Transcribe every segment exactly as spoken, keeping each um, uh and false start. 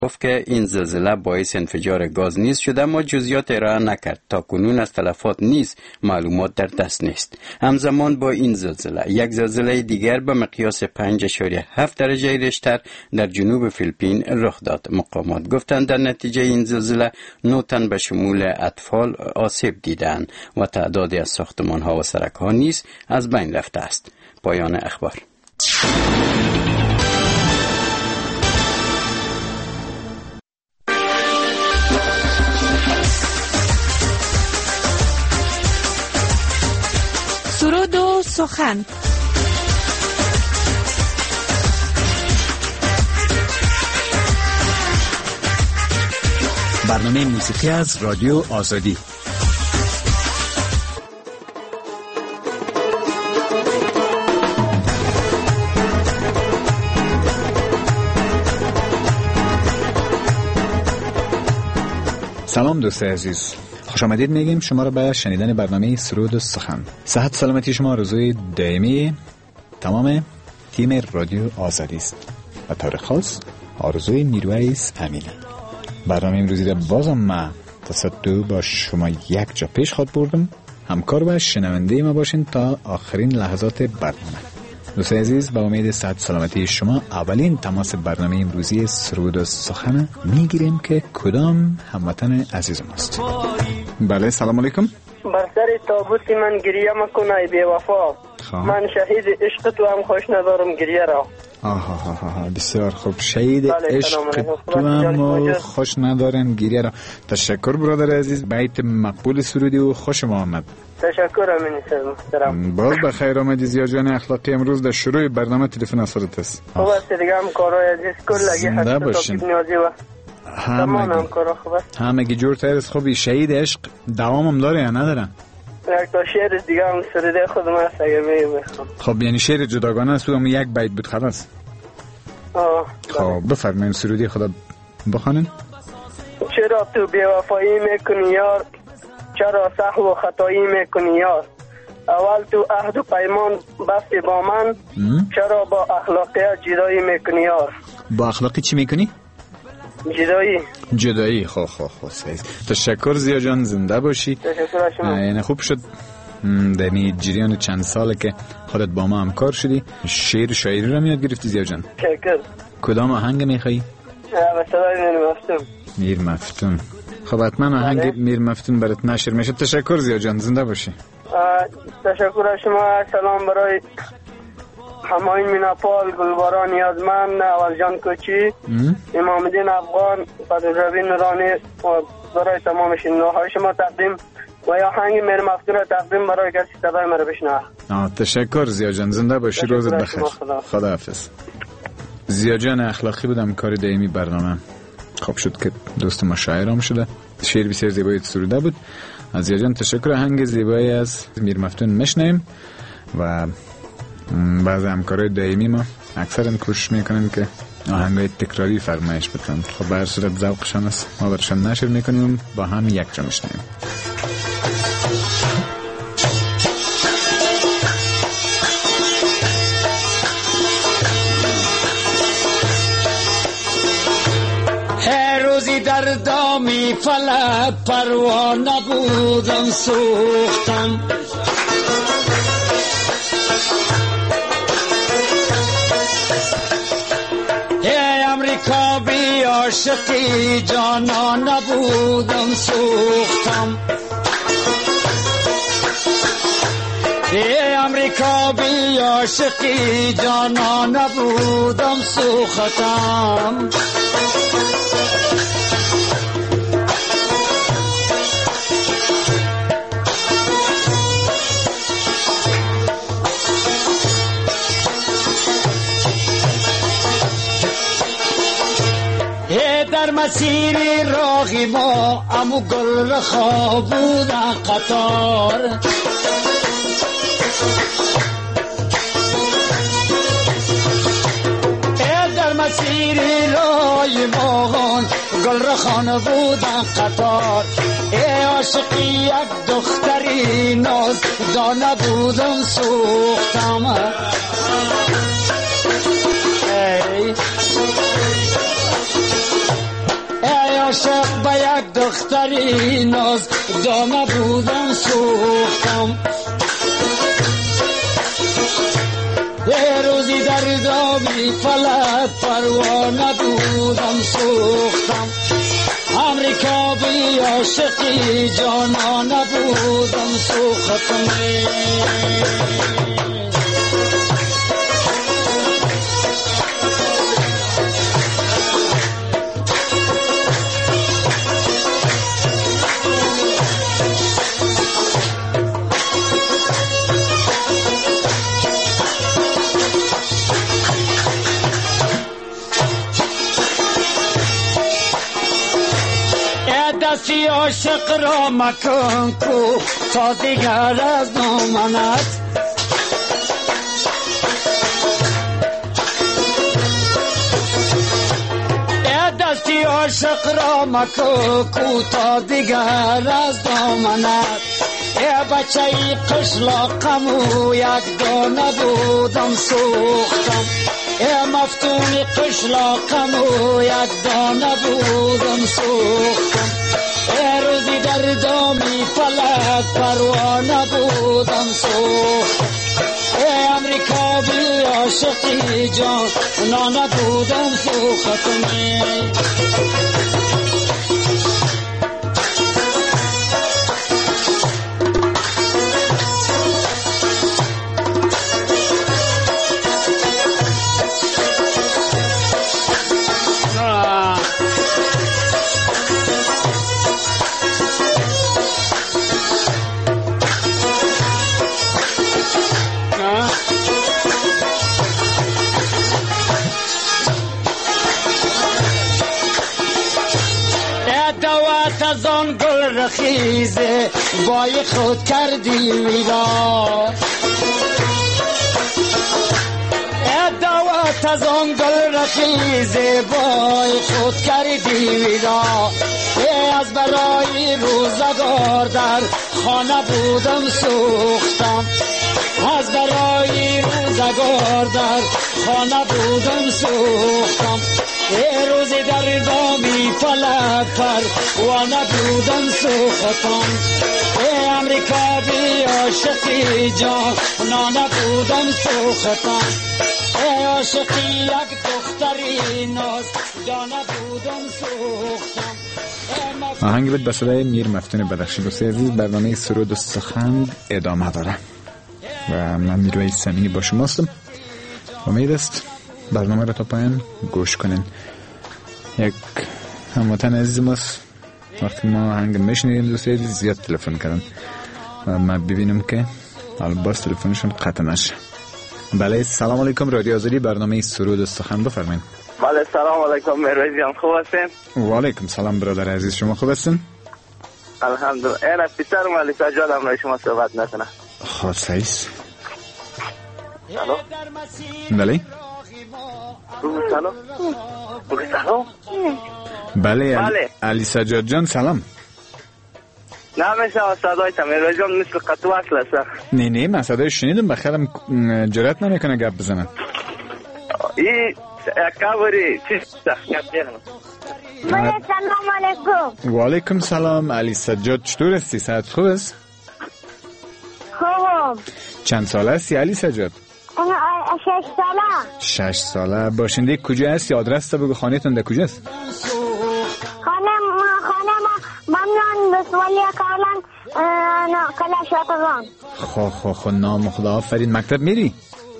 گفت که این زلزله باعث انفجار گاز نیز شده، اما جزئیات ارائه نکرد. تا کنون از تلفات نیز معلومات در دست نیست. همزمان با این زلزله یک زلزله دیگر به مقیاس پنج اشاریه هفت درجه ریشتر در جنوب فیلیپین رخ داد. مقامات گفتند در نتیجه این زلزله نه تن به شمول اطفال آسیب دیدند و تعدادی از ساختمان‌ها و سرک‌ها نیز از بین رفته است. پایان اخبار. سرود و سخن. برنامه موسیقی از رادیو آزادی. سلام دوست عزیز، خوش آمدید میگیم شما را به شنیدن برنامه سرود و سخن. صحت سلامتی شما آرزوی دائمی تمام تیم رادیو آزادی است و طور خاص آرزوی میرویس امینه. برنامه امروزی را بازم من تصدو با شما یک جا پیش خود بردم. همکار و شنونده ما باشین تا آخرین لحظات برنامه. دوست عزیز، با امید صحت سلامتی شما اولین تماس برنامه امروزی سرود و سخن میگیریم که کدام هموطن عزیز ماست. بله، سلام علیکم. بر سر تابوت من گریه مکنای بی وفا، من شهید عشق تو هم خوش ندارم گریه را. آها ها ها بسیار خوب. شهید عشق تو هم خوش ندارم گریه را. تشکر برادر عزیز، بیت مقبول سرودی و خوش آمد. تشکر امین محترم. باز بخیر آمدی زیا جان اخلاقی. امروز در شروع برنامه تلفن اثرت است. خوب است دیگه، هم کارهای عزیز کل لگی حتی تاکید نیازی و تمام هم کارها خوب است. همگی جور ترس خوبی. شهید عشق دوام هم داره یا نداره؟ یک تا شعر دیگه هم سروده خودم هست اگه میخوام. خب یعنی شعر جداگانه است و هم یک بیت بود خلاص. آه خب بفرمایید سرودی خدا بخوانین. چرا تو بی‌وفایی میکنی یار، چرا سهو و خطایی میکنی یار، اول تو عهد و پیمان بستی با من، چرا با اخلاقیت جدایی میکنی یار. با اخلاقی چی میکنی؟ جدایی. جدایی. خب خب خب تشکر زیا جان، زنده باشی. تشکر شما. این خوب شد در این جریان چند ساله که خودت با ما همکار شدی شعر و شاعری رو میاد گرفتی زیا جان. تشکر. کدام آهنگ میخوایی؟ مثلا میر مفتون. میر مفتون. خب حتما آهنگ میر مفتون برات نشر میشه. تشکر زیا جان، زنده باشی. تشکر شما. سلام برای هماین میناپال، گلباران نیازمند، اول جان کوچی، امام الدین افغان، قدربی نورانی و برای تمام شنونده شما تقدیم و یا آهنگ میر مفتون را تقدیم برای کسی صدای مرا بشنوه. تشکر زیا جان، زنده باشی. روزت بخیر. خدا حافظ. زیا جان اخلاقی بودم کار دائمی برنامه. خوب شد که دوست ما شاعرام شده. شعر بسیار زیبایی سروده بود. از زیا جان تشکر. آهنگ زیبایی از میر مفتون میشنویم و بعضی همکارای دائمی ما اکثرا کوشش میکنن که آهنگای تکراری فرمایش بکنن. خب به هر صورت ذوقشان است، ما برشان نشر میکنیم، با هم یک جا میشنویم. هر روزی در دامی فلک پروانه بودم سوختم، بی عاشقی جانا نبودم سوختم، ای امریکا بی عاشقی جانا نبودم سوختم. در مسیر راهی ما امو گل رخا بود قطار، در مسیر راهی ما گل رخان بود قطار، ای عاشقی یک دختری ناز دانه بودم سوختم، ای عاشق به یک دختری ناز دامه بودم سوختم یه روزی در دامی فلک پروانه بودم سوختم امریکا بی عاشقی جانانه بودم سوختم دستی عاشق را مکن کو تا دیگر از ناماند دستی عاشق را مکن کو تا دیگر از ناماند ای بچه ای قشلاقم و یک دانه بودم سوختم ای مفتون قشلاقم و یک دانه بودم سوختم ای روزی در دامی فلک پروانه بودم سوختم ای امریکا بی عاشقی جان نانه بودم سوختم از آن گل رخیزه بای خود کردی ویران دعوت از آن گل رخیزه بای خود کردی ویران از برای روزگار در خانه بودم سوختم از برای روزگار در خانه بودم سوختم ای روزی در دامی فلک پروانه بودم سوختم ای امریکا بی عاشقی جان نانه بودم سوختم ای عاشقی یک دختری ناز دانه بودم سوختم آهنگ بود به صدای میر مفتون بدخشی دوست عزیز. برنامه سرود و سخن ادامه داره و من میروی سمینی با شماستم. امید است برنامه را تا پایان گوش کنین. یک هموطن عزیز ماست وقتی ما آهنگ میشنیدیم دوست عزیز زیاد تلفن کردن و من ببینم که الباس تلفنشون قطع نشه. بله سلام علیکم رادیو آزادی برنامه سرود و سخن بفرمایید. بله سلام علیکم مروی جان خوب هستین؟ و علیکم سلام برادر عزیز شما خوب هستین؟ الحمدلله. اینا پسرم علی سجاد هم شما صحبت نکنه. خب سعیس. الو. بله. سلام. سلام. بله بله. علی سجاد جان سلام. نمیشه صدای مروی جان مثل قطع وصل است. نه نه من صدای شنیدم بخیرم جرأت نمیکنه گپ بزنه. ای کاوری چی سخت میگم. سلام علیکم. و علیکم سلام علی سجاد چطور هستی؟ صحت خوب است؟ خوبم. چند ساله هستی علی سجاد؟ شش ساله. شش ساله. باشنده کجا هستی؟ آدرس تا بگو خانه‌تون در کجاست؟ خانه ما خانه ما ممنون بسوالی کارلان نه کلاش آتوان. خو خو خو نام خدا آفرین. مکتب میری؟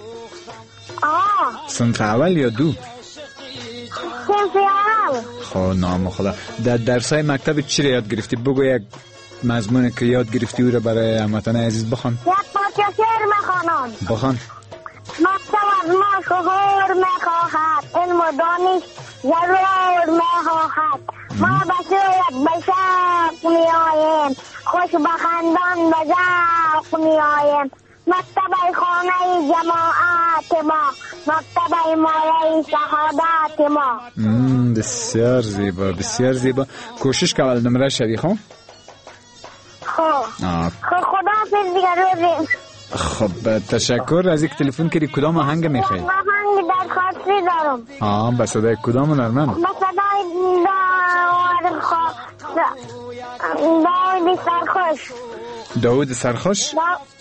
آه. صنف اول یا دو؟ صنف اول. خو نام خدا. در درسای مکتب چی یاد گرفتی؟ بگو یک مضمون که یاد گرفتی او را برای هموطن عزیز بخوان. یک پارچه شعر میخوانم. بخوان. مکتب از ما شهور میخواهد علم و دانش ضرور میخواهد ما به سویت به شوق میآییم خوش بخندان به ذوق میآییم مکتب خانه جماعت ما مکتب مایه شهادت ما. بسیار زیبا بسیار زیبا. کوشش که اول نمره شدی خب؟ خب خدا حافظ دیگر روزی. خب تشکر از یک تلفن کردی. کدام آهنگ میخوای؟ آهنگ درخواستی دارم. آه به صدای کدام هنرمند؟ به صدای داود سرخوش. داود سرخوش؟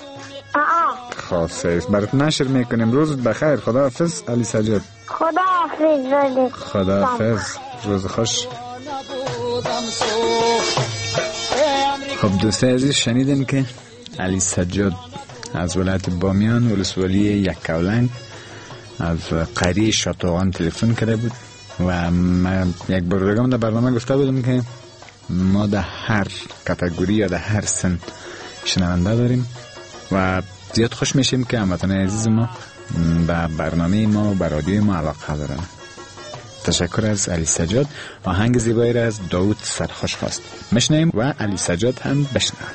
خاصه است. برات نشر میکنیم. روزت بخیر. خدا حافظ علی سجاد. خدا حافظ. خدا حافظ. روز خوش. خب دوستای عزیز شنیدین که علی سجاد از ولایت بامیان ولسوالی یکاولنگ از قریه شاتوغان تلفن کرده بود و من یک بار دیگه در برنامه گفته بودم که ما در هر کاتگوری یا در هر سن شنونده داریم و زیاد خوش میشیم که هموطنان عزیز ما به برنامه ما و به رادیوی ما علاقه دارن. تشکر از علی سجاد. آهنگ زیبایی را از داود سرخوش خواست میشنویم و علی سجاد هم بشنویم.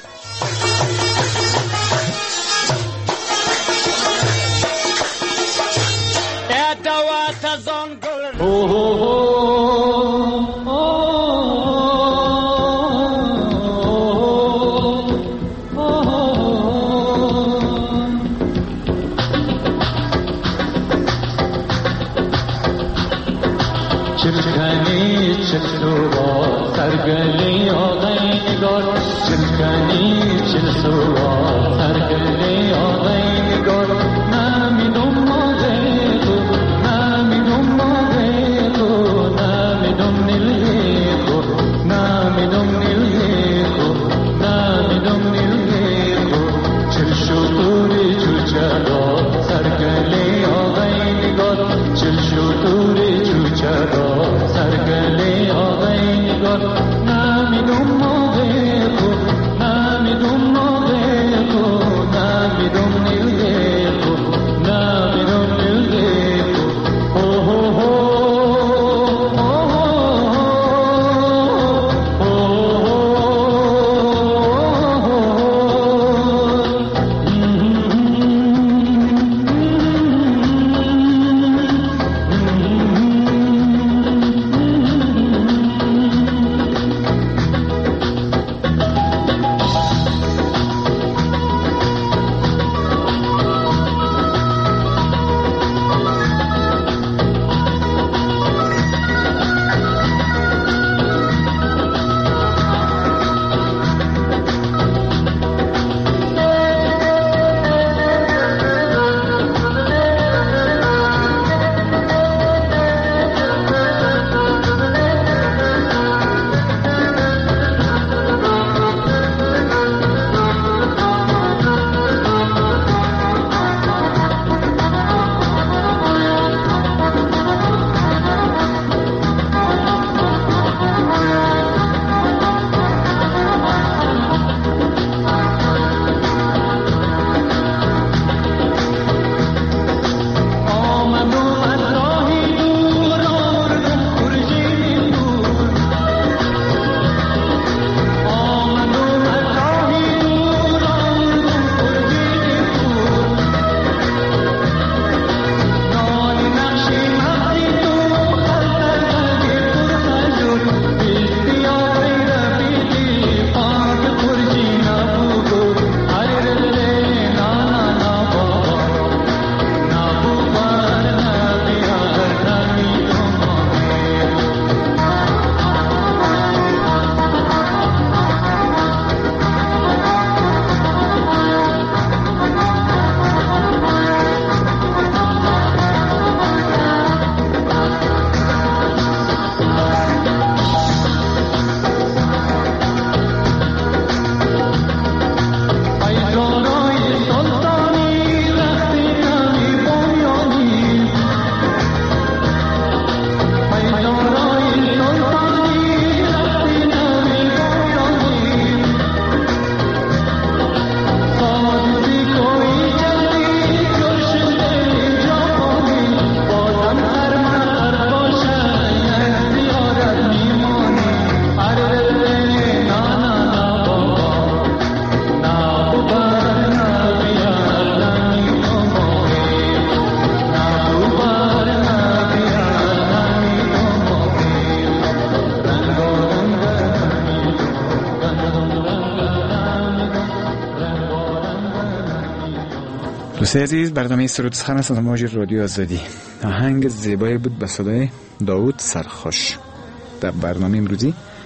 دوستای عزیز برنامه سرود سخن است از موج رادیو آزادی. آهنگ زیبایی بود به صدای داود سرخوش. در برنامه امروزی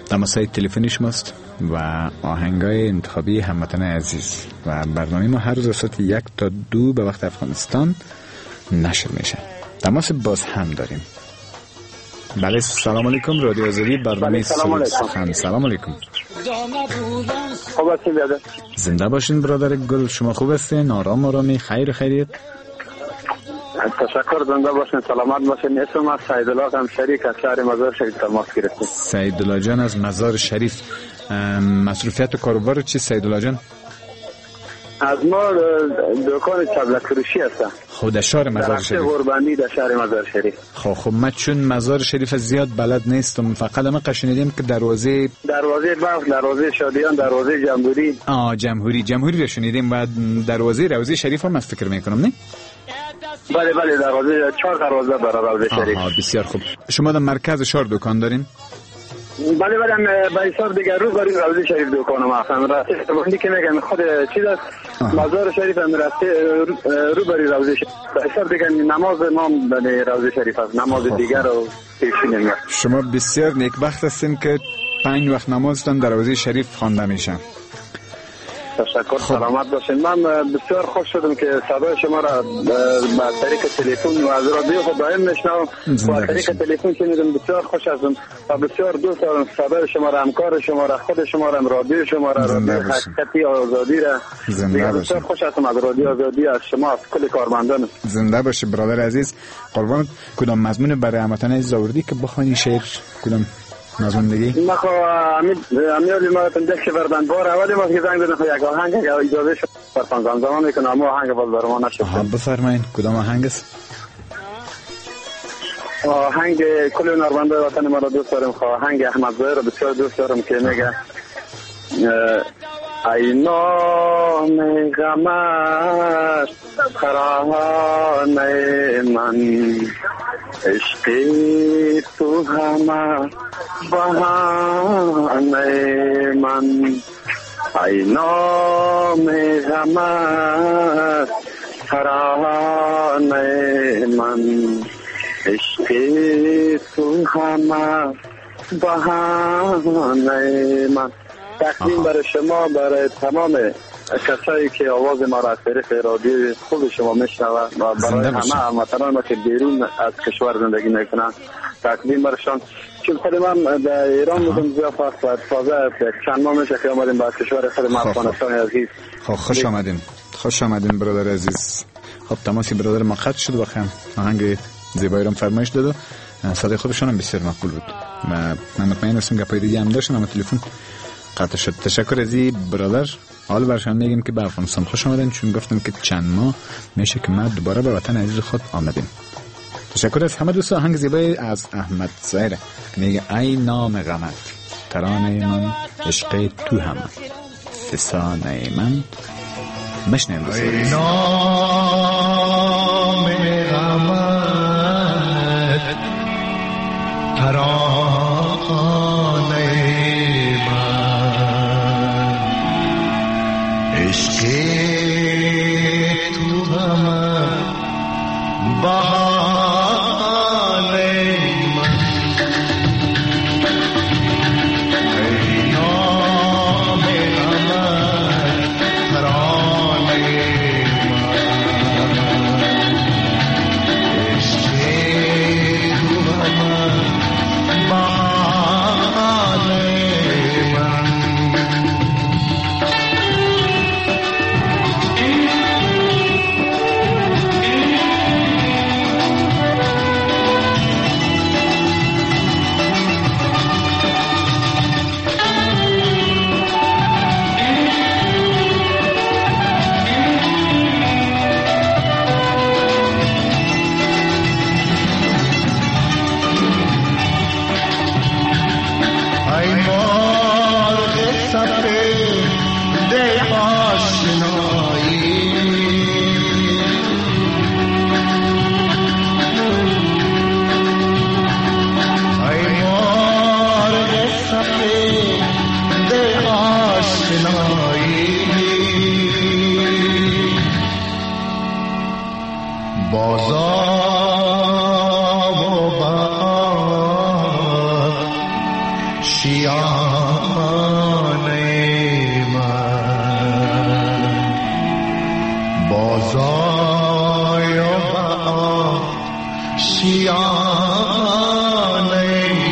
تماسای تلفنی شماست و آهنگای انتخابی هموطن عزیز و برنامه ما هر روز از ساعت یک تا دو به وقت افغانستان نشر میشه. تماس باز هم داریم. بله سلام علیکم، رادیو آزادی، برنامه سلام علیکم. سلام علیکم. خوب هستین بیاده؟ زنده باشین برادر گل، شما خوب هستین؟ آرام آرامی، خیر خیریت؟ تشکر، زنده باشین، سلامت باشین. اسم من سیدالله قمشری از شهر مزار شریف تماس گرفتم. سیدالله جان از مزار شریف، مصروفیت و کاروبار چی سیدالله جان؟ از ما دکان چبلک فروشی هستم. خود شهر مزار شریف. قربانی در شهر مزار شریف. خب خب من چون مزار شریف زیاد بلد نیستم، فقط من قشنیدیم که دروازه دروازه بلخ، دروازه شادیان، دروازه جمهوری. آه جمهوری، جمهوری رو شنیدیم و دروازه روضه شریف هم از فکر میکنم نه؟ بله بله، دروازه چهار دروازه برای روضه شریف. آها بسیار خوب. شما در مرکز شهر دکان دارین؟ بله بله، به حساب دیگر رو برای روضه شریف دکانم هستم. راستی بندی که میگم خود چیز است، مزار شریف هم راستی رو برای روضه شریف. به حساب دیگر نماز ما برای روضه شریف است، نماز دیگر رو پیشی نمیاد. شما بسیار نیکبخت هستین که پنج وقت نمازتان در روضه شریف خوانده میشه. تشکر، سلامت باشین. من بسیار خوش شدم که صدای شما را با طریق تلفن و از رادیو خود دائم میشنوم و از طریق تلفن شنیدم. بسیار خوش هستم و بسیار دوست دارم صدای شما را، همکار شما را، خود شما را، رادیو شما را، رادیو حقیقتی آزادی را. بسیار خوش هستم از رادیو آزادی، از شما، از کل کارمندان. زنده باشی برادر عزیز. قربان کدام مضمون برای هموطن عزیز آوردی که بخوانی شعر؟ کدام مضمون دیگه؟ ما خو امید امیالی ما تندش کردن بار اولی ما که زنگ دادن یک آهنگ که اجازه شد فرزند زمان میکنم اما آهنگ باز برای ما نشد. ها بفرمایید کدام آهنگ است؟ آهنگ کل نارمنده وطن ما را دوست دارم. آهنگ احمد زاهر را بسیار دوست دارم که میگه ای نام غمت ترانه من، عشقی تو همه بهانه من. ای نام غمت ترانه من، عشقی تو همه بهانه من. تقدیم برای شما، برای تمام کسایی که آواز ما را از طریق رادیو خوب شما میشنوند و برای همه هموطنان ما که بیرون از کشور زندگی میکنند تقدیم برشان. چون خود من در ایران بودم زیافت و تازه چند ماه میشه که آمدیم به کشور خود ما افغانستان عزیز. خب خوش آمدین، خوش آمدین برادر عزیز. خب تماسی برادر ما قطع شد و خیلی آهنگ زیبایی رو فرمایش داد و صدای خودشان هم بسیار مقبول بود و من مطمئن هستم گپای دیگه هم داشتن اما تلفن قطع شد. تشکر از این برادر. حال برشان میگیم که به افغانستان خوش آمدن، چون گفتم که چند ماه میشه که ما دوباره به وطن عزیز خود آمدیم. تشکر از همه دوستان. آهنگ زیبایی از احمد زاهر که میگه ای نام غمت ترانه من، عشق تو همه فسانه من. مشنیم دوستان. ای نام غمت ترانه عشقی تو همه بهانه من. ای نام غمت ترانه من، عشقی تو همه بهانه من. بازا و بهار شیر آشیانه من بازای و آشیانه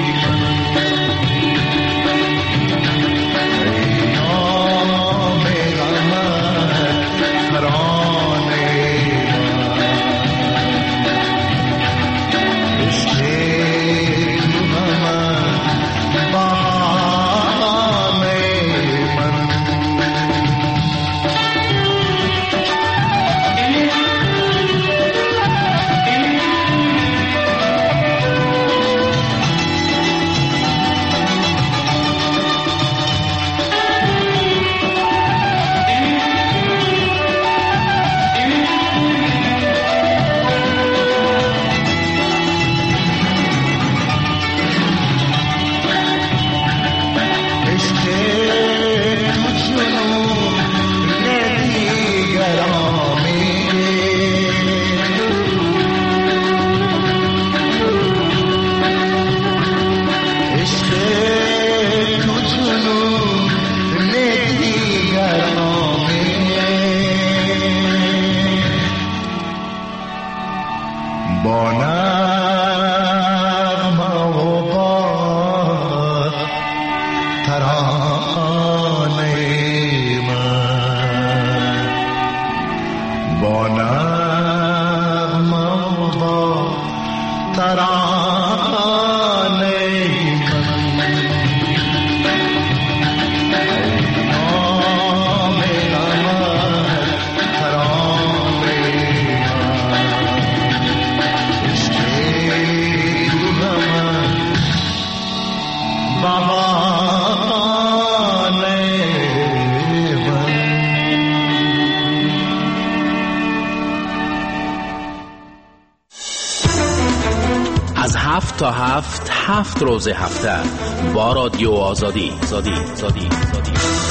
تا هفت هفت روز هفته با رادیو آزادی زادی زادی زادی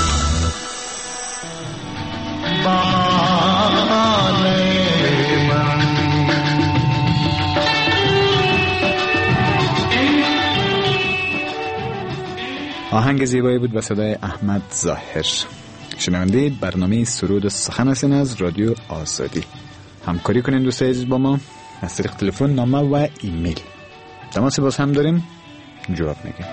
آهنگ زیبایی بود به صدای احمد ظاهر. شنونده برنامه سرود و سخن هستین از رادیو آزادی. همکاری کنین دوستای عزیز با ما از طریق تلفن، نامه و ایمیل. تماس باز هم داریم، جواب میگیم.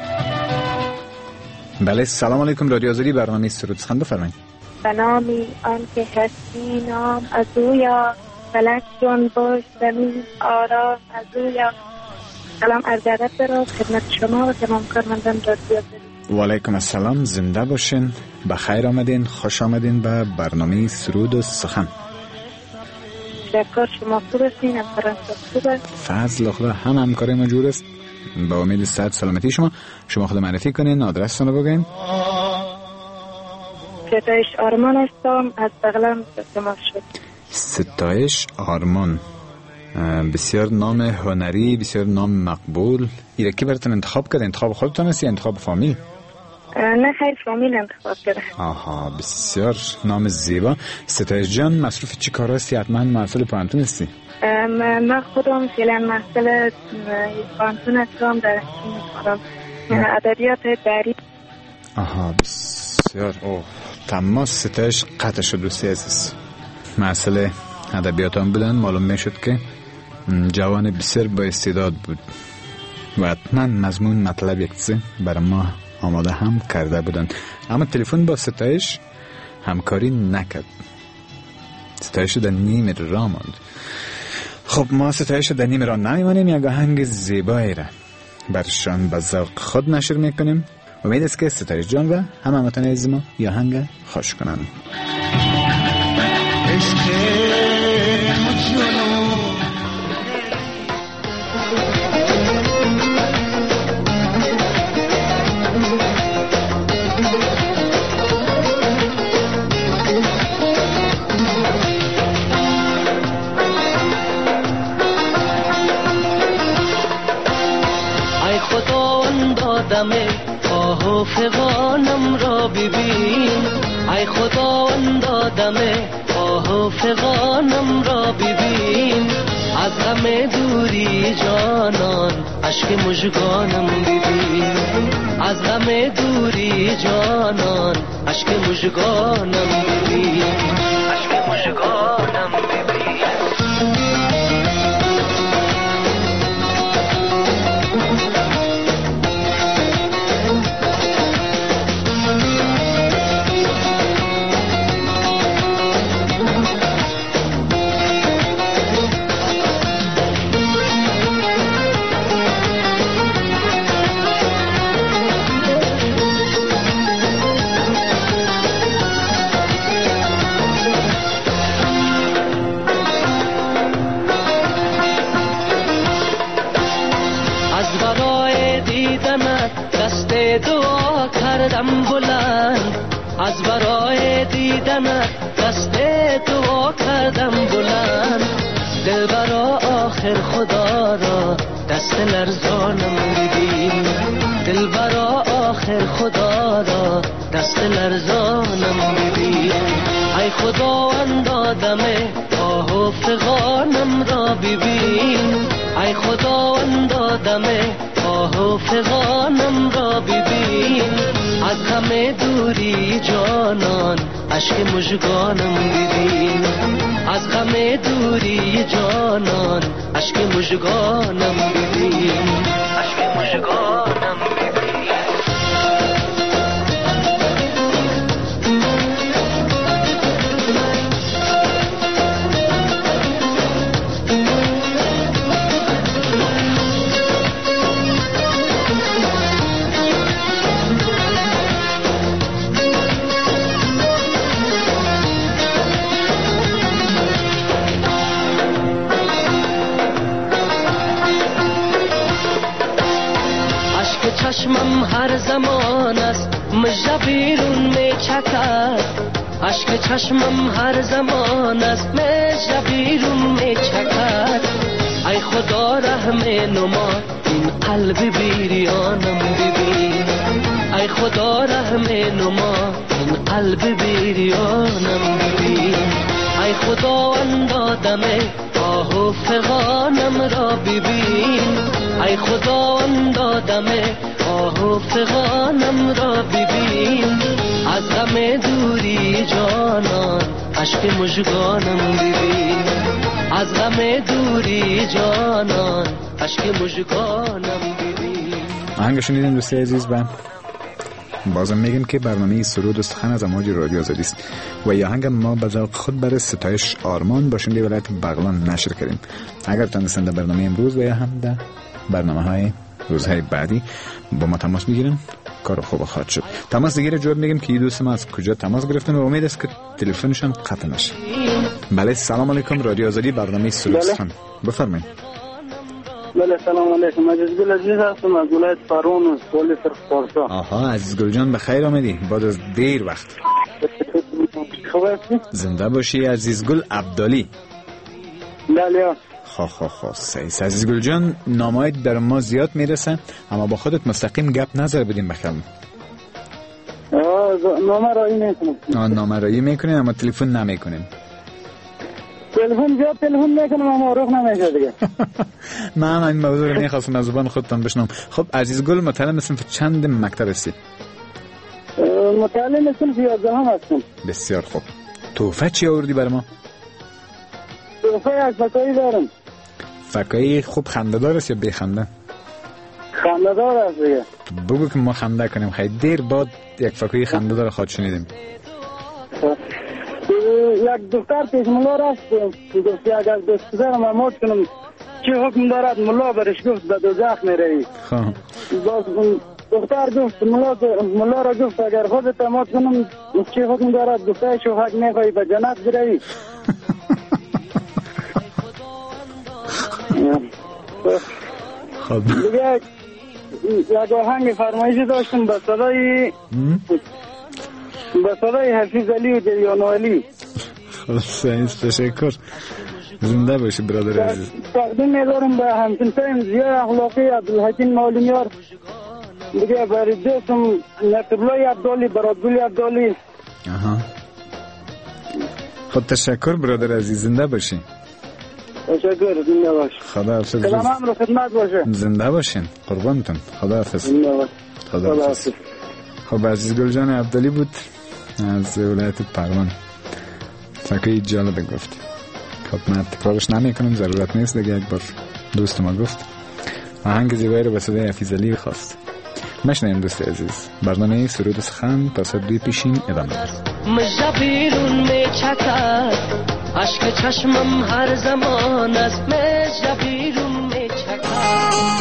بله، سلام علیکم. رادیو آزادی، برنامه سرود سخن، بفرمایید. به نامی آنکه هستی نام از اویا، فلک جان باش زمین آرام از اویا. سلام عرض ادب دارم خدمت شما و تمام کارمندان رادیو آزادی. و علیکم السلام، زنده باشین، بخیر آمدین، خوش آمدین به برنامه سرود و سخن. شکر، شما خوب هستین؟ همکاران خوب است؟ فضل خدا، هم همکاری ما جور است. با امید صحت سلامتی شما. شما خود معرفی کنین، آدرستون رو بگین. ستایش آرمان هستم از بغلان شما شد. ستایش آرمان، بسیار نام هنری، بسیار نام مقبول. ایره کی براتون انتخاب کرد؟ انتخاب خودتون است یا انتخاب فامیل؟ نه خیر، فامیل انتخاب کرده. آها، بسیار نام زیبا. ستایش جان، مصروف چی کار هستی؟ حتما محصل پانتون هستی؟ من خودم فعلا محصل پانتون هستم، در ادبیات دری. آها، بسیار. اوه، تماس ستایش قطع شد دوستی عزیز. محصل ادبیات هم بودن، معلوم میشد که جوان بسیار با استعداد بود و حتما مضمون مطلب یک چیزی برای ما آماده هم کرده بودن، اما تلفن با ستایش همکاری نکرد. ستایش در نیم راه ماند. خب ما ستایش در نیم راه نمیمانیم، یک آهنگ زیبایی را برشان به ذوق خود نشر میکنیم. امید است که ستایش جان و همه هموطنان عزیز ما یا آهنگ خوش کنند. آه و فغانم را ببین، ای خداوند دم آه و فغانم را ببین، از غم دوری جانان اشک مژگانم ببین از غم دوری جانان اشک مژگانم ببین اشک مژگانم ببین دعا کردم بلند از برای دیدنت دست دعا کردم بلند دلبرا آخر خدا را دست لرزانم ببین دلبرا آخر خدا را دست لرزانم ببین ای خداوند آدم آه و فغانم را ببین ای خداوند آدم آه و فغانم را ببین از غم دوری جانان اشک مژگانم ببین از غم دوری جانان اشک مژگانم ببین اشک مژگانم ببین چشمم هر زمان است مژه بیرون می چکد اشک چشمم هر زمان است مژه بیرون می چکد ای خدا رحم نما این قلب بیریانم ببین ای خدا رحم نما این قلب بیریانم ببین ای خداوند آدم آه و فغانم را ببین ای خداوند آدم آه و فغانم را ببین از غم دوری جانان اشک مژگانم ببین از غم دوری جانان اشک مژگانم ببین. آهنگ شنیدین دوستی عزیز و بازم میگم که برنامه سرود و سخن از امواج رادیو آزادی است و یا آهنگ ما به ذوق خود برای ستایش آرمان باشنده ولایت بغلان نشر کردیم. اگر تونستن در برنامه امروز و یا هم در برنامه های روزهای بعدی با ما تماس بگیرن کار خوب خواهد شد. تماس دیگه جواب میگم که این دوست ما از کجا تماس گرفتن و امید است که تلفنشان قطع نشه. بله سلام علیکم رادیو آزادی برنامه سرود سخن بفرمایید. بله سلام علیکم عزیزگل عزیز هستم از ولایت فارون سولی سرخپارسا. آها عزیزگل جان بخیر آمدی بعد از دیر وقت. خوب هستی؟ زنده باشی عزیزگل عبدالی. بله خب خب خب سعی عزیزگل جان نامه‌هایت در ما زیاد میرسن اما با خودت مستقیم گپ نظر بدیم بخوام. نامه رایی میکنم. آه نامه رایی میکنیم اما تلفن نمیکنیم. تلفن جا تلفن میکنم اما روح نمیشه دیگه. من این موضوع رو میخواستم از زبان خودتان بشنوم. خب عزیزگل متعلم صنف چند مکتب هستی؟ متعلم صنف یازدهم هستم. بسیار خوب. تحفه چی آوردی برای ما؟ تحفه از فکایی دارم. فکایی خوب خنده دار است یا بی خنده؟ خنده دار است دیگه. بگو که ما خنده کنیم. خیلی دیر بعد یک فکایی خنده دار خواهد شنیدیم. یک دختر پیش ملا رفت گفت اگر دوست دارم اماد کنم چه حکم دارد؟ ملا برش گفت به دوزخ میروی. خب باز دختر گفت ملا ملا را گفت اگر خودت اماد کنم چه حکم دارد؟ گفته شوهر میخوای به جنت بروی. خب دیگه یک آهنگ فرمایشی داشتم به صدای به صدای حفیظ علی و جریان علی. خب سعید تشکر زنده باشی برادر عزیز. تقدیم می‌دارم به همسنفیم زیار اخلاقی عبدالحکیم معلمیار دیگه برای دوستم نصرالله عبدالی برادگل عبدالی. آها خب تشکر برادر عزیز زنده باشی. تشکر. زنده باش. خدا حافظ. سلام رو خدمت باشه. زنده باشین. قربانتون. خدا حافظ. زنده باش. خدا حافظ. خب عزیز گلجان عبدالی بود از ولایت پروان. تاکی جالب گفت. خب من تکرارش نمی کنم، ضرورت نیست دیگه. یک بار دوست ما گفت آهنگ زیبایی رو به صدای حفیظ علی خواست. مشنیم دوست عزیز. برنامه سرود سخن تا ساعت دوی پیشین ادامه داره. مژه بیرون میچکد اشک چشمم هر زمان از مژه بیرون میچکد.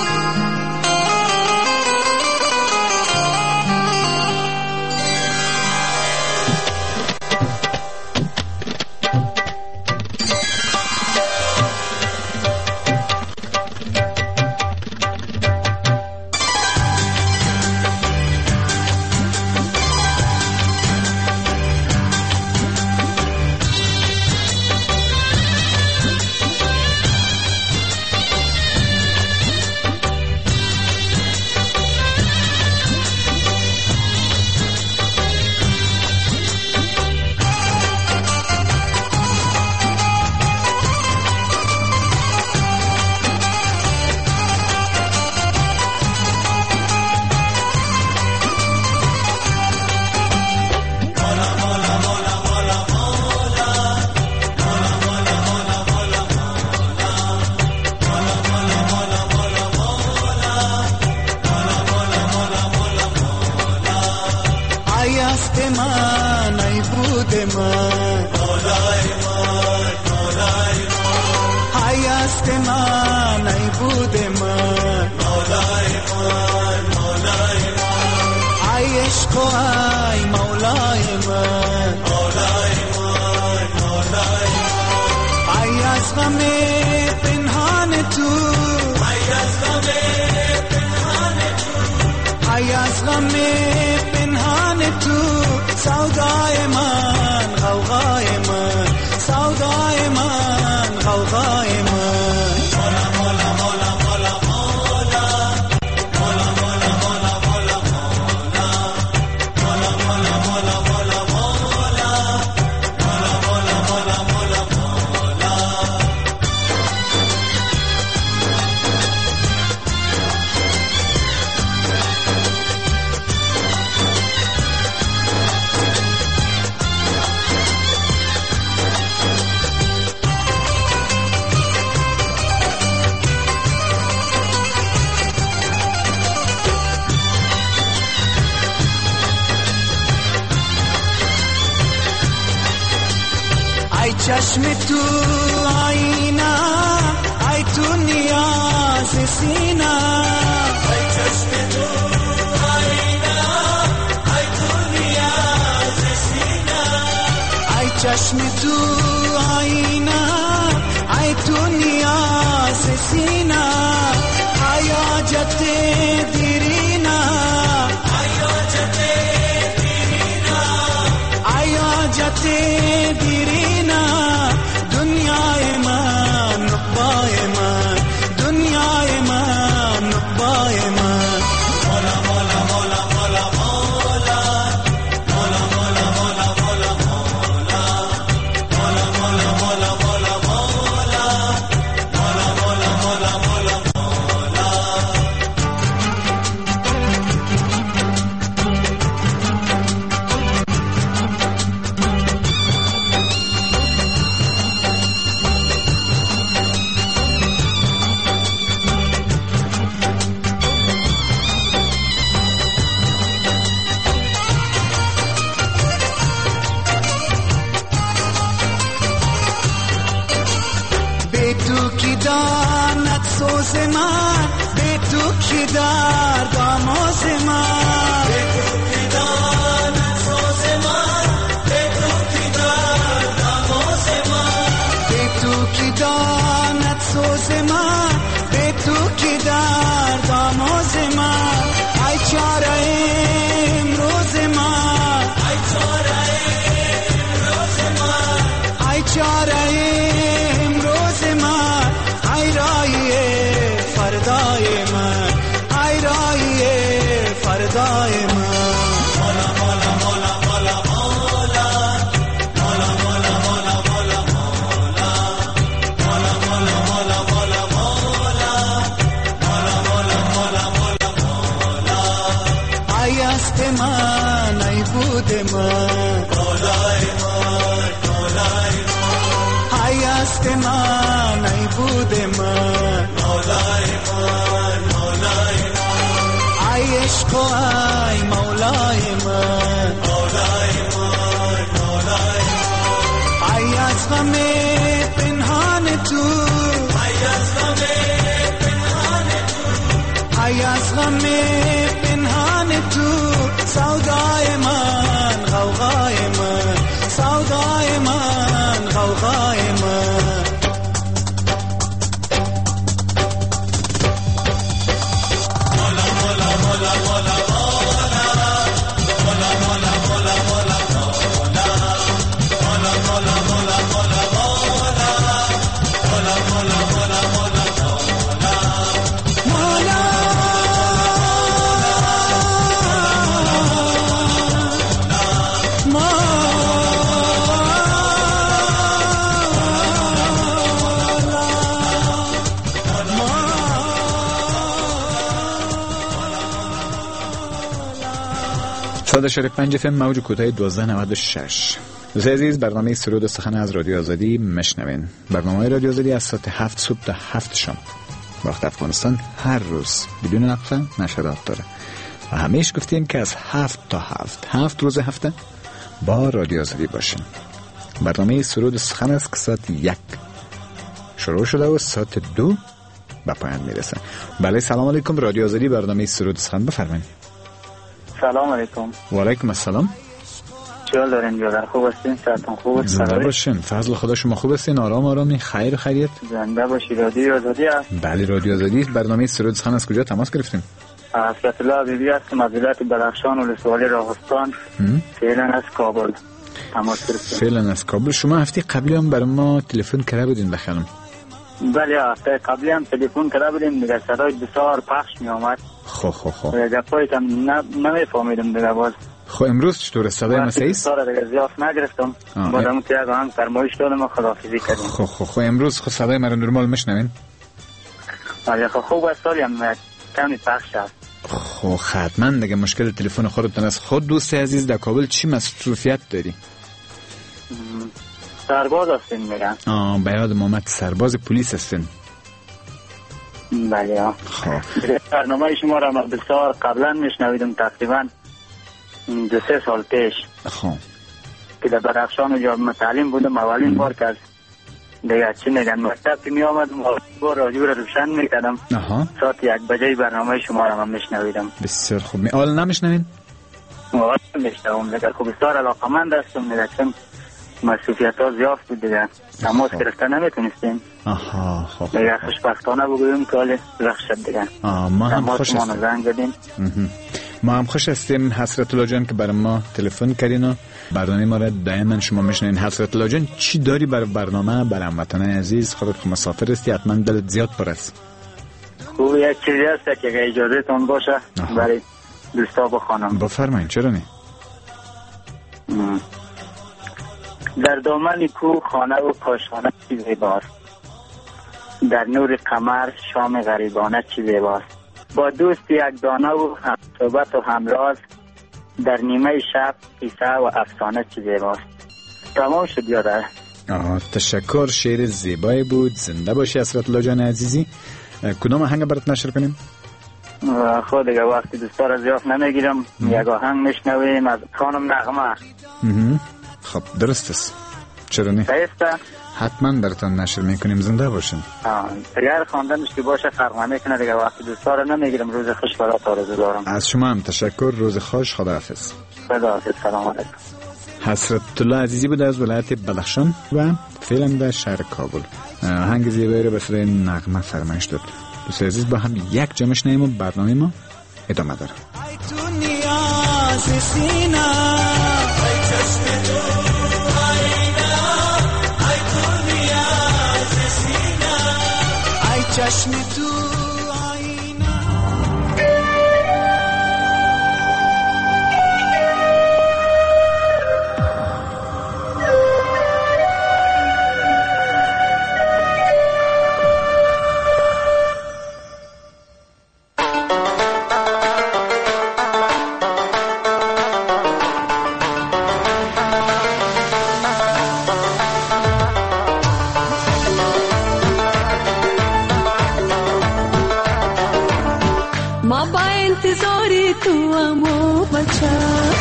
چشم تو آینه ای تو نیاز سینه ای چشم تو آینه ای تو نیاز سینه ای چشم تو آینه ای تو نیاز سینه حیاجت دیرینه حیاجت دیرینه حیاجت دیرینه دنیای من نقبای من دنیای من نقبای من مولا مولا مولا مولا مولا مولا مولا مولا مولا مولا مولا مولا مولا مولا مولا مولا مولا مولا مولا دانت سوز من به تو کی در داموز من به تو کی دانت سوز من به تو کی در داموز من به تو کی دانت سوز من به تو کی در داموز من ای چاره امروز من ای چاره امروز من ای چاره امروز من ای رای فردای من ای رای فردای من بود من مولای من مولای من ای است من ای بود من مولای من مولای من ای عشق و ای مولای من مولای من مولای من ای از غم پنهان تو ای از غم پنهان تو ای از غم پنهان تو سودای من غوغای من سودای من غوغای من مولا مولا مولا مولا مولا مولا مولا مولا مولا مولا مولا مولا مولا مولا مولا مولا مولا صد شریف پنج فم موج کوتاه دوازده نود و شش. دوستان عزیز، برنامه سرود و سخن از رادیو آزادی مشنوین. برنامه رادیو آزادی از ساعت هفت صبح تا هفت شام وقت افغانستان هر روز بدون وقفه نشرات داره و همیشه گفتیم که از هفت تا هفت هفت روز هفته با رادیو آزادی باشین. برنامه سرود و سخن است که ساعت یک شروع شده و ساعت دو به پایان میرسه. بله، سلام علیکم. رادیو آزادی، برنامه سرود و سخن، بفرمایید. سلام علیکم. و علیکم السلام. چه دارین بیادر؟ خوب هستین؟ ساعتون خوب است؟ زنده باشین. فضل خدا شما خوب هستین؟ آرام آرامی؟ خیر خیریت؟ زنده باشی. رادیو آزادی است؟ بله رادیو آزادی. برنامه سرود سخن از کجا تماس گرفتین؟ از فتلا بیبی هستم از ولایت بدخشان و ولسوالی راغستان، فعلا از کابل تماس گرفتیم. فعلا از کابل. شما هفته قبلی هم برای ما تلفن کرده بودین بخلم؟ بله، هفته قبلی هم تلفن کرده بودیم دیگه، صدای بسیار پخش می آمد. خو خو خو گپایت هم نمیفهمیدم دیگه. باز خو امروز چطور صدای مسیح است؟ سال دیگه زیاد نگرفتم. بعدم که یک هم فرمایش دادم و خداحافظی کردیم. خو خو خو امروز خو صدای مرا نرمال میشنوین؟ بله خو خوب است، سالی هم کمی پخش است. خو حتما دیگه مشکل تلفن خودتون است. خود دوست عزیز در کابل چی مصروفیت داری؟ سرباز هستین میگن. آه به یاد محمد سرباز پلیس هستین. بله ها. خب برنامه شما را من بسیار قبلا میشنویدم، تقریبا دو سه سال پیش. خب که در بدخشان و جامعه تعلیم بودم، اولین بار که از دیگه چی میگن مکتب می آمدم و رادیو را روشن میکردم. ساعت یک بجه برنامه شما را من میشنویدم. بسیار خوب. حال نمیشنوین؟ حال میشنوم دیگه. خب بسیار علاقمند هستم دیگه، چون مسئولیت ها زیاد بود دیگه، تماس گرفته نمیتونستیم. آها خب دیگه خوشبختانه بگویم که حال رخ شد دیگه. آه ما هم خوش هستیم. زنگ زدیم. ما هم خوش هستیم حضرت الله جان که برای ما تلفن کردین و برنامه ما را دائما شما میشنوین. حضرت الله جان چی داری برای برنامه؟ برای هموطنان عزیز، خودت که مسافر هستی حتما دلت زیاد پر است. خوب یک چیزی هست که اجازه تون باشه برای دوستا بخوانم. بفرمایید. چرا نه؟ در دامن کوه خانه و کاشانه چی زیباست، در نور قمر شام غریبانه چی زیباست، با دوست یک دانه و هم صحبت و همراز، در نیمه شب قصه و افسانه چی زیباست. تمام شد یاده. آه تشکر. شعر زیبایی بود. زنده باشی حضرت الله جان عزیزی. کدام آهنگ برات نشر کنیم؟ خود دیگه وقتی دوستا را زیاد نمیگیرم، یک آهنگ میشنویم از خانم نغمه. خب درست است. چرا نه؟ درسته؟ حتما براتون نشر میکنیم. زنده باشین. اگر خواندنش که باشه فرق نمیکنه دیگه. وقتی دوستا را نمیگیرم. روز خوش برات آرزو دارم. از شما هم تشکر. روز خوش. خداحافظ. خداحافظ. سلام علیکم. حضرت الله عزیزی بود از ولایت بدخشان و فعلا در شهر کابل. آهنگ زیبایی رو به صدای نغمه فرمایش داد. دوست عزیز با هم یک جمعش نیم و برنامه ما ادامه داره. ای تو نیاز سینه، ای چشم تو آینه، ای تو نیاز سینه، ای چشم تو آینه. تو امو بچه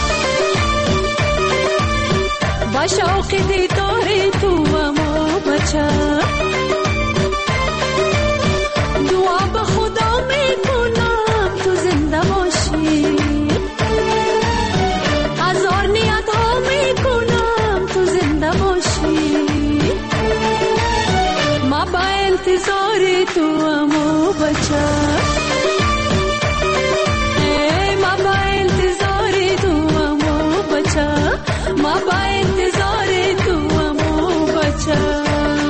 با شوق دیدار تو امو بچه دعا به خدا میکنم تو زنده باشی هزار نیت ها میکنم تو زنده باشی ما با انتظار تو امو بچه ما با انتظار تو امو بچه ما با انتظار تو امو بچه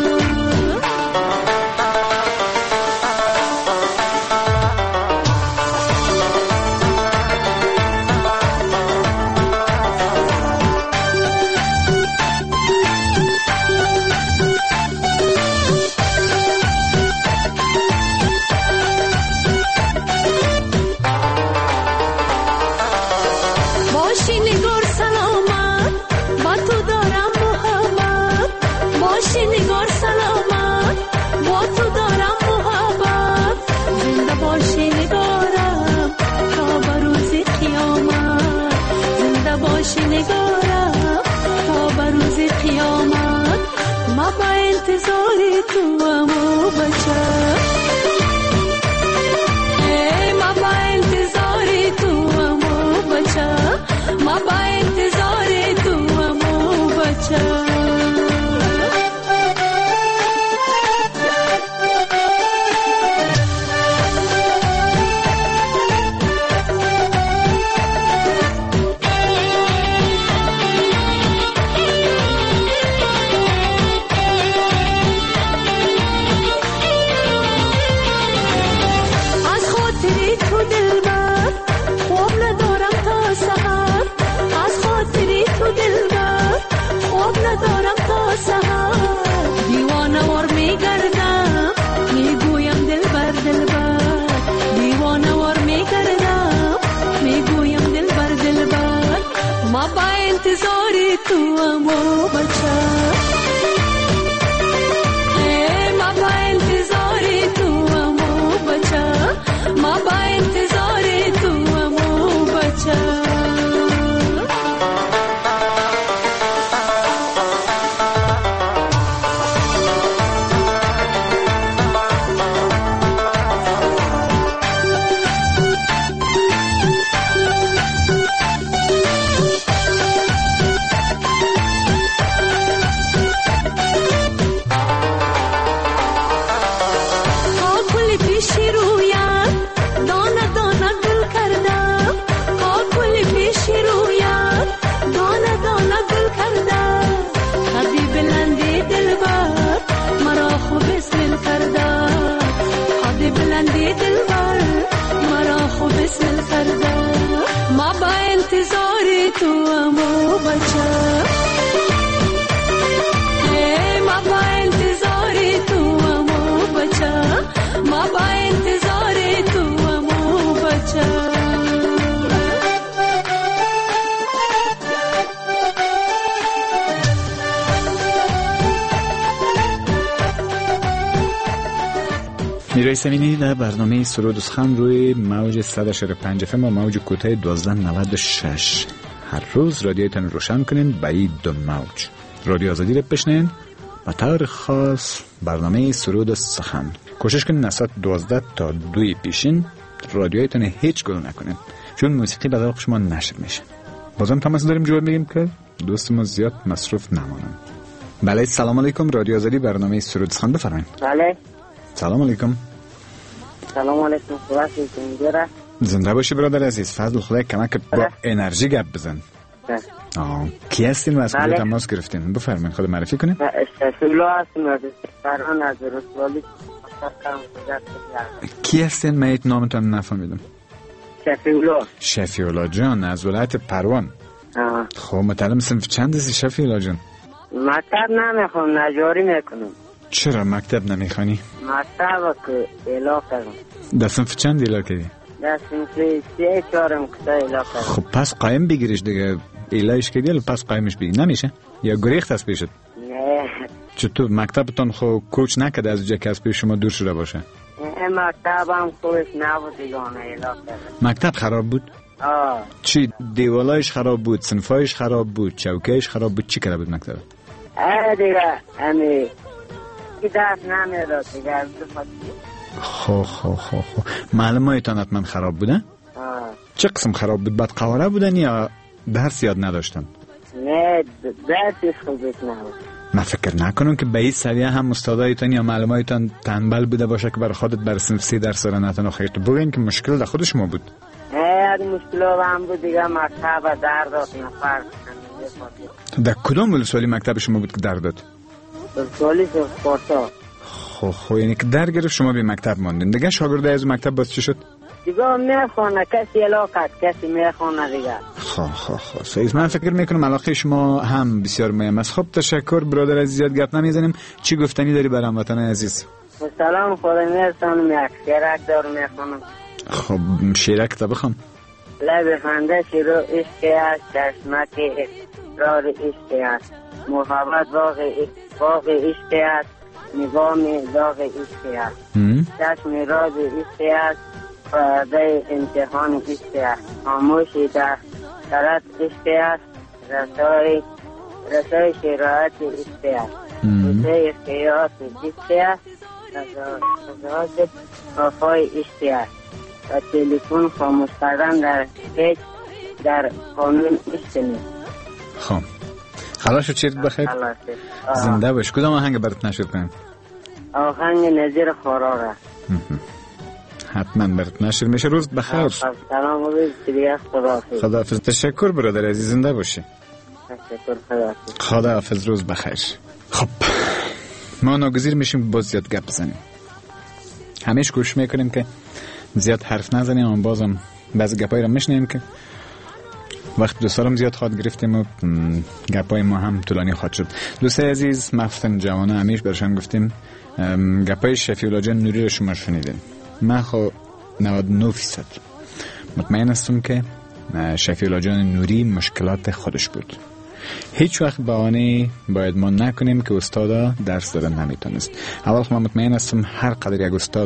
میرای سمینی در برنامه سرود و سخن روی موج صد و هشتاد و پنج اف ام و موج کوتاه دوازده نود و شش. هر روز رادیوتان روشن کنین با این دو موج. رادیو آزادی رو بشنین و طور خاص برنامه سرود و سخن. کوشش کنین از ساعت دوازده تا دوی پیشین رادیوتان هیچ گل نکنین چون موسیقی به ذوق شما نشر میشه. بازم تماس داریم جواب میگیم که دوست ما زیاد مصروف نمانن. بله سلام علیکم، رادیو آزادی برنامه سرود و سخن بفرمایید. بله سلام علیکم. سلام علیکم. خلاصی کنید زنده باشی برادر عزیز. فضل خدای کمک با انرژی گپ بزن. آه کی هستین و از کجا تماس گرفتین؟ بفرمایید خود معرفی کنین. شفیعالله هستم از فرمان از رسوالی. کی هستین؟ من ایت نامتون نفهمیدم. شفیعالله. شفیعالله جان از ولایت پروان. آه. خب متعلم صنف چند هستی شفیعالله جان؟ مکتب نمیخوام، نجاری میکنم. چرا مکتب نمیخوانی؟ مکتب که اعلا کردم. در صنف چند اعلا کردی؟ در صنف سه چهارم که اعلا کردم. خب پس قایم بگیرش دیگه. اعلایش کردی پس قایمش بگیر نمیشه؟ یا گریخت از پیشت؟ نه. چطور مکتبتون خب کوچ نکرده از جا که از پیش شما دور شده باشه؟ مکتب هم خوش نبود دیگانه اعلا کردم. مکتب خراب بود؟ آه. چی دیوالایش خراب بود، صنفایش خراب بود، چوکیش خراب بود، چی کرده بود مکتب؟ اه دیگه امی که درس نمیداد دیگه. خو خو خو خو معلومایتان حتما خراب بوده؟ آه. چه قسم خراب بود؟ بد قواره بودن یا درس یاد نداشتن؟ نه درسش خوبیت نبود. من فکر نکنم که به این سویه هم استادایتان یا معلمایتان تنبل بوده باشه که برای خودت بر صنف سی درس داره نتن و خیلی بگین که مشکل در خود شما بود. نه مشکل هم بود دیگه. مکتب در داد نفر. در کدام ولسوالی مکتب شما بود که در داد؟ ولسوالی سپارتا. خو خو یعنی که در گرفت شما به مکتب ماندین. دیگه شاگرده از مکتب باز چی شد؟ دیگه میخونه کسی علاقت کسی میخونه دیگه. خو خو خو سعید من فکر میکنم علاقه شما هم بسیار مهم است. خب تشکر برادر عزیز، زیاد گپ نمیزنیم. چی گفتنی داری برام وطن عزیز؟ سلام خدا میرسانم. یک شیرک دار میخونم. خب شیرک تا بخوام. لب خنده شروع عشق است، چشمک اقرار عشق است، محبت باغ عشق است، نگاه داغ عشق است، چشم راز عشق است، پرده امتحان عشق است، خاموشی در سرت عشق است، رسای رسای شرایط عشق است، رسای خیات عشق است، رسای وفای عشق است و تلفن خاموش کردن در هیچ در قانون عشق نیست. خب خلاص شد. چیرت بخیر. زنده باش. کدام آهنگ برات نشر کنم؟ آهنگ نظیر خوراره. حتما برات نشر میشه. روز بخیر. سلام علیکم. خداحافظ. خداحافظ. تشکر برادر عزیز، زنده باشی. تشکر. خداحافظ. خداحافظ. روز بخیر. خب ما ناگزیر میشیم باز زیاد گپ بزنیم. همیشه کوشش میکنیم که زیاد حرف نزنیم، اما بازم بعضی گپایی رو میشنیم که وقت دو سالم زیاد خواد گرفتیم و گپای ما هم طولانی خواد شد. دوستای عزیز، مفتن جوانه همیشه برشان گفتیم گپای شفیع جان نوری رو شما شنیدین. من خو نود و نه فیصد مطمئن هستم که شفیع جان نوری مشکلات خودش بود. هیچ وقت بهانه باید ما نکنیم که استادا درس دادن نمیتونست. اول خو من مطمئن هستم هر قدر یک استاد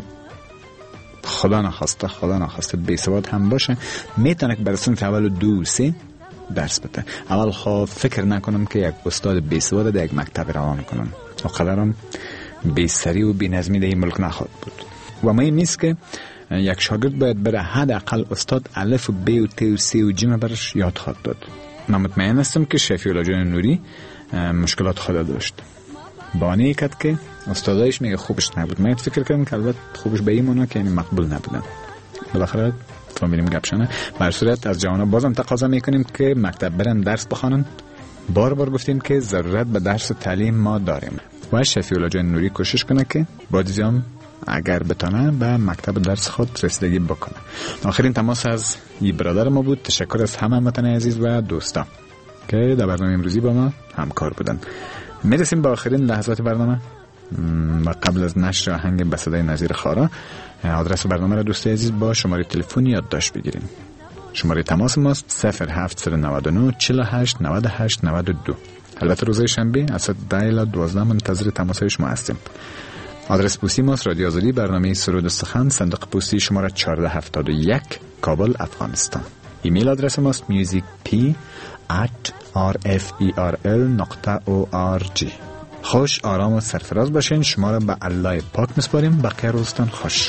خدا نخواسته خدا نخواسته بی سواد هم باشه میتونه که برای صنف اول و دو و سه درس بده. اول خب فکر نکنم که یک استاد بی سواد در یک مکتب روان کنم و قدرم بی سری و بی نظمی در این ملک نخواد بود. و ما این نیست که یک شاگرد باید برای حداقل استاد الف و ب و ت و س و ج برش یاد خواد داد. من مطمئن هستم که شفیع جان نوری مشکلات خود داشت. بانه کرد که استادایش میگه خوبش نبود. من فکر کردم که البته خوبش به این معنی که یعنی مقبول نبودن. بالاخره تا میریم گپشنه. بر صورت از جوانان بازم تقاضا میکنیم که مکتب برن درس بخوانن. بار بار گفتیم که ضرورت به درس و تعلیم ما داریم و شفیع جان نوری کوشش کنه که بازم اگر بتونه به مکتب درس خود رسیدگی بکنه. آخرین تماس از این برادر ما بود. تشکر از همه هموطن عزیز و دوستا که در برنامه امروزی با ما همکار بودن. میرسیم به آخرین لحظات برنامه و قبل از نشر آهنگ به صدای نظیر خارا آدرس برنامه را دوست عزیز با شماره تلفن یادداشت بگیریم. شماره تماس ماست صفر هفت نه نه چهل و هشت نود و هشت نود و دو. البته روز شنبه از ساعت ده الی دوازده منتظر تماس‌های شما هستیم. آدرس پستی ماست رادیو آزادی، برنامه سرود سخن، صندوق پستی شماره چهارده هفتاد و یک، کابل، افغانستان. ایمیل آدرس ماست musicp at rferl نقطه org. خوش، آرام و سرفراز باشین. شما را به الله پاک میسپاریم. بقیه روزتان خوش.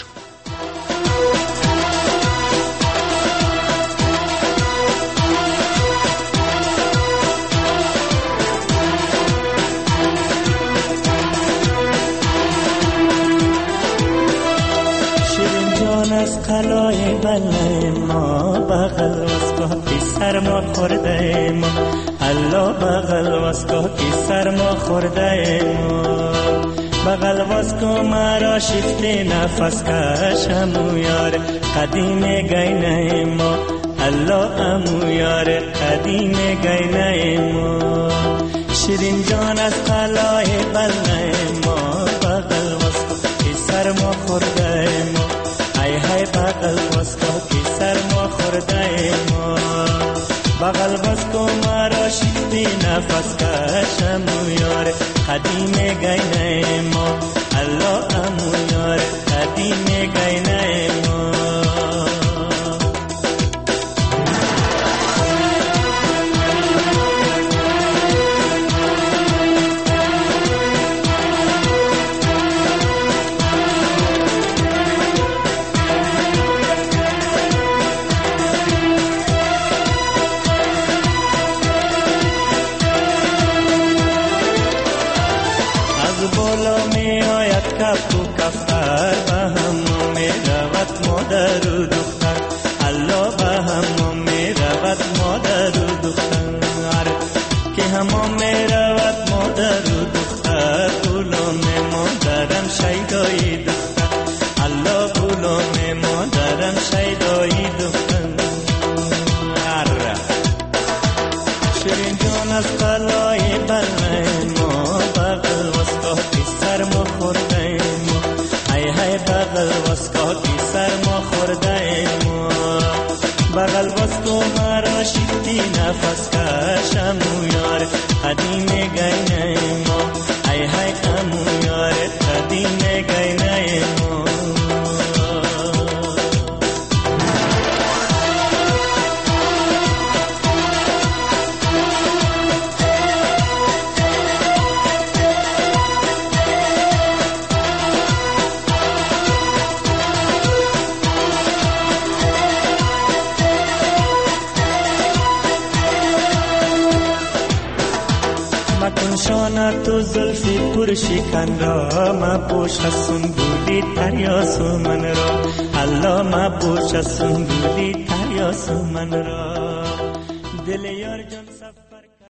از قلای بلای ما بغل واسکا کی سر ما خورده ما الله بغل واسکا کی سر ما خورده ما بغل واسکا مرا شفت نفس کش همو یار قدیم گینه ما الله امو یار قدیم گینه ما شیرین جان از قلای بلای ما بغل واسکا کی سر ما خورده ما های های بغل واسکا کی سر ما خورده ما بغل واسکا مرا شیفتی نفس کشم یار قدیم گینه ما الله امو یار قدیم گینه ما مادر و دختر الله به همون می رود مادر و دختر که همون می رود مادر و دختر پولم مادرم شیدای دختر الله پولم مادرم شیدای دختر شیرین جان از قلای بلای ما بغل واسکا کی سر ما خورده ما ای های بغل واسکا کی سر ما خورده ما بغل واسکو مرا شیفتی نفس کشم یار قدیم گینه ما ای های کمو یار قدیم گینه ما شانه تو زلفی پر شکن را ما پوش سنبولی تریاس من را الله ما پوش سنبولی تریاس من را دل یار جان سفر